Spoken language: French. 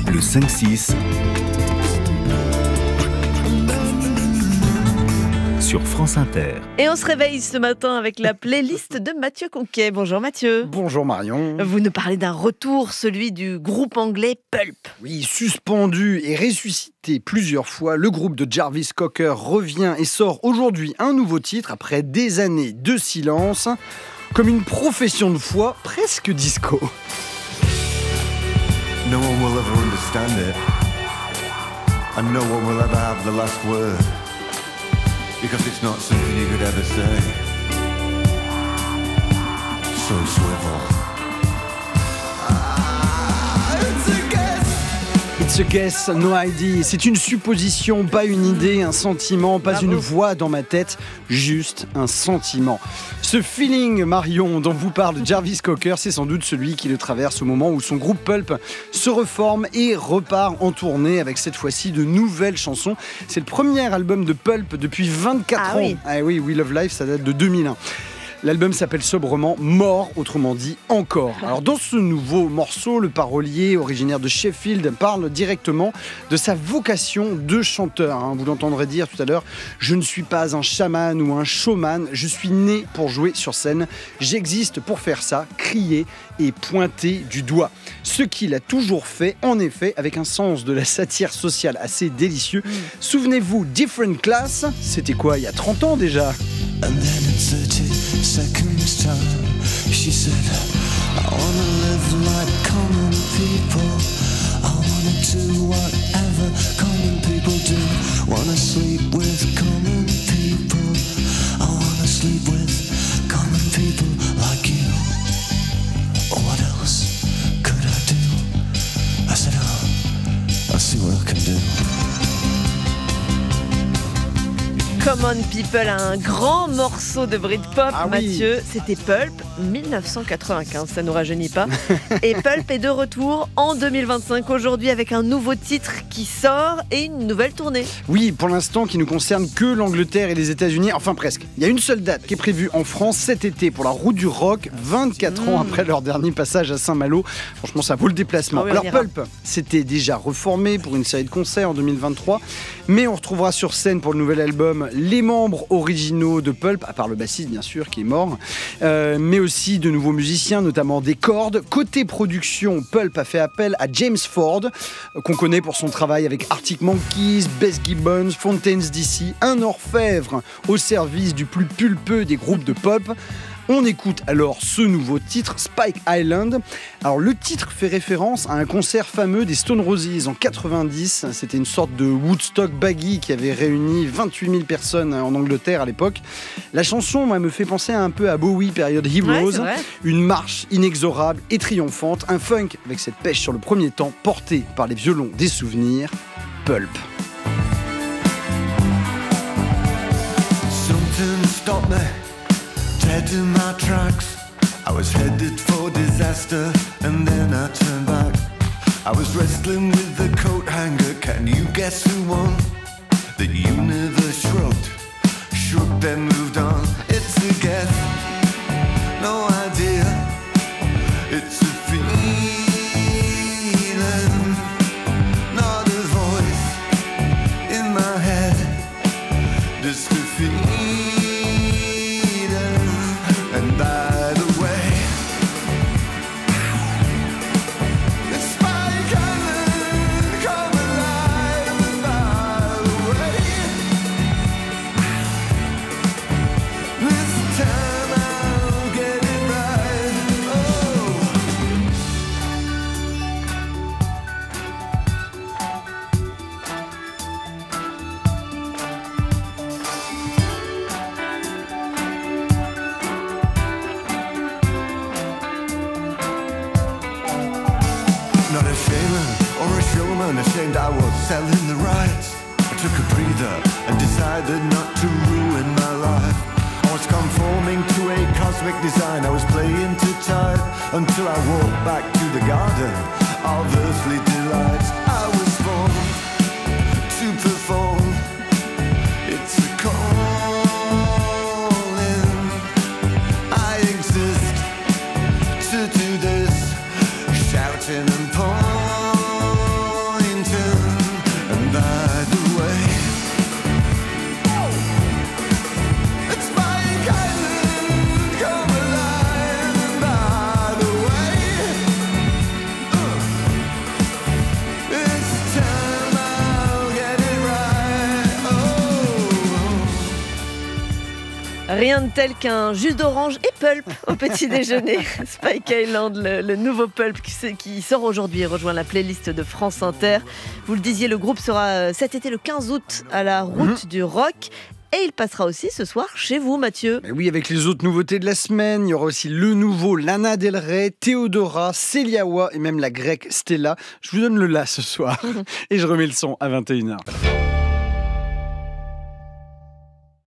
Le 5-6 sur France Inter. Et on se réveille ce matin avec la playlist de Mathieu Conquet. Bonjour Mathieu. Bonjour Marion. Vous nous parlez d'un retour, celui du groupe anglais Pulp. Oui, suspendu et ressuscité plusieurs fois, le groupe de Jarvis Cocker revient et sort aujourd'hui un nouveau titre après des années de silence, comme une profession de foi presque disco. No one will ever understand it, and no one will ever have the last word, because it's not something you could ever say. So swivel. It's a guess, no idea. C'est une supposition, pas une idée, un sentiment, pas une voix dans ma tête, juste un sentiment. Ce feeling, Marion, dont vous parle Jarvis Cocker, c'est sans doute celui qui le traverse au moment où son groupe Pulp se reforme et repart en tournée avec cette fois-ci de nouvelles chansons. C'est le premier album de Pulp depuis 24 ans. Oui. Ah oui, We Love Life, ça date de 2001. L'album s'appelle sobrement Mort, autrement dit Encore. Alors dans ce nouveau morceau, le parolier originaire de Sheffield parle directement de sa vocation de chanteur. Vous l'entendrez dire tout à l'heure, je ne suis pas un chaman ou un showman, je suis né pour jouer sur scène. J'existe pour faire ça, crier et pointer du doigt. Ce qu'il a toujours fait, en effet, avec un sens de la satire sociale assez délicieux. Souvenez-vous, Different Class, c'était quoi, il y a 30 ans déjà? And then in 30 seconds time she said, I wanna live like common people, I wanna do whatever common people do, wanna sleep with common people, I wanna sleep with common people like you. What else could I do? I said, oh, I'll see what I can do. Common People, un grand morceau de Britpop, Ah oui. Mathieu. C'était Pulp, 1995, ça nous rajeunit pas. Et Pulp est de retour en 2025 aujourd'hui avec un nouveau titre qui sort et une nouvelle tournée. Oui, pour l'instant, qui ne concerne que l'Angleterre et les États-Unis, enfin presque. Il y a une seule date qui est prévue en France cet été pour la Route du Rock, 24 ans après leur dernier passage à Saint-Malo. Franchement, ça vaut le déplacement. Ah oui, on Alors ira. Pulp s'était déjà reformé pour une série de concerts en 2023, mais on retrouvera sur scène pour le nouvel album les membres originaux de Pulp, à part le bassiste bien sûr qui est mort, mais aussi de nouveaux musiciens, notamment des cordes. Côté production, Pulp a fait appel à James Ford, qu'on connaît pour son travail avec Arctic Monkeys, Bess Gibbons, Fontaines DC, un orfèvre au service du plus pulpeux des groupes de pop. On écoute alors ce nouveau titre, Spike Island. Alors le titre fait référence à un concert fameux des Stone Roses en 90. C'était une sorte de Woodstock baggy qui avait réuni 28 000 personnes en Angleterre à l'époque. La chanson me fait penser un peu à Bowie, période Ouais, Heroes. c'est vrai. Une marche inexorable et triomphante. Un funk avec cette pêche sur le premier temps, porté par les violons des souvenirs. Pulp. Something stopped me dead in my tracks. I was headed for disaster, and then I turned back. I was wrestling with the coat hanger. Can you guess who won? The universe shrugged, then moved on. It's a guess, no idea. It's a feeling, not a voice in my head. Just a feeling. And by the way, the Spike Island come alive. And by the way, this time I'll get it right. Oh. Not a shaman or a showman, ashamed I was selling the rights. I took a breather and decided not to ruin my life. I was conforming to a cosmic design, I was playing too tight until I walked back to the garden of earthly delights. I was born to perform, it's a calling. I exist to do this, shouting and pouring. Rien de tel qu'un jus d'orange et pulp au petit déjeuner. Spike Island, le nouveau pulp qui sort aujourd'hui et rejoint la playlist de France Inter. Vous le disiez, le groupe sera cet été le 15 août à la Route du Rock. Et il passera aussi ce soir chez vous, Mathieu. Mais oui, avec les autres nouveautés de la semaine, il y aura aussi le nouveau Lana Del Rey, Theodora, Celia Wa et même la grecque Stella. Je vous donne le la ce soir et je remets le son à 21h.